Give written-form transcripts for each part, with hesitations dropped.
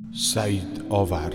سعید آور.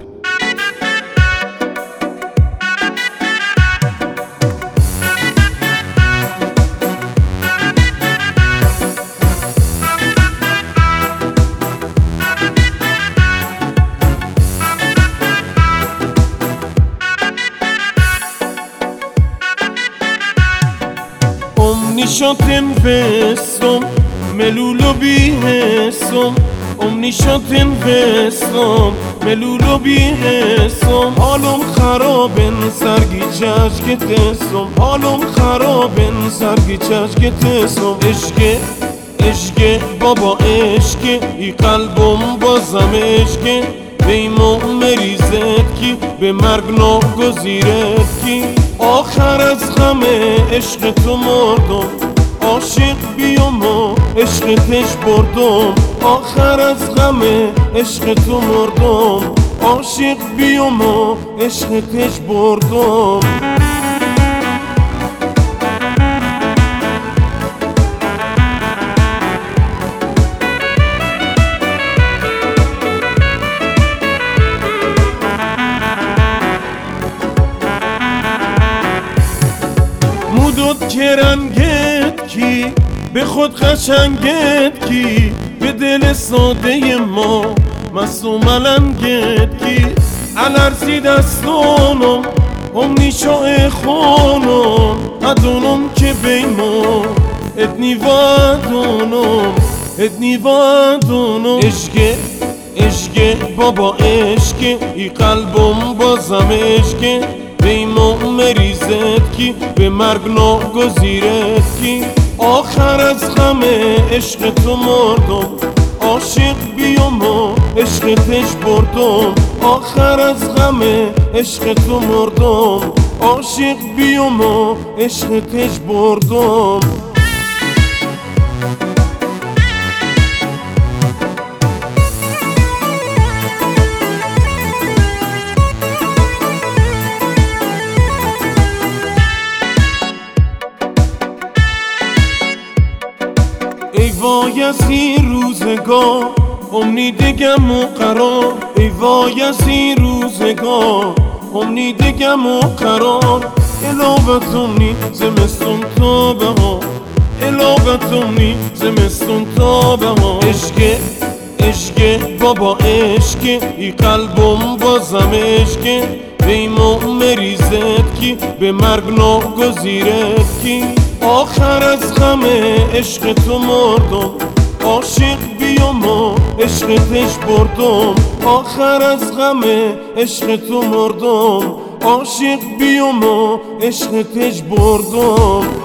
Omni shoten vesum melulu bihesum Omni shoten vesum melulu bihesum Halum kharaben sargi chashketesum Halum kharaben sargi chashketesum Eşke baba eşke ای قلبم بازم eşke بیمو مریزت کی به مرگ ناگزیرت کی آخر از غم عشق تو مردم عاشق بیام و عشقتش بردم آخر از غم عشق تو مردم عاشق بیام و عشقتش بردم مودت که رنگت کی به خود قشنگت کی به دل ساده ما مسو ملنگت کی الارسی دستانم هم نیشا خانم ادونم که بیمو ادنی وادونم عشقه بابا عشقه ای قلبم بازم عشقه بیمو مریزت کی به مرگ ناگزیرت کی آخر از غم عشق تو مردم عاشق بیام و عشقتش بردم آخر از غم عشق تو مردم عاشق بیام و عشقتش بردم ای وای از این روزگار امنی دگم و قرار ای وای از این روزگار امنی دگم و قرار علاوت امنی زمستون تا بهار علاوت امنی زمستون تا بهار عشقه بابا عشقه ای قلبم بازم عشقه بیمو مریزت کی به مرگ ناگزیرت کی آخر از غم عشق تو مردم عاشق بیام و عشقتش بردم آخر از غم عشق تو مردم عاشق بیام و عشقتش بردم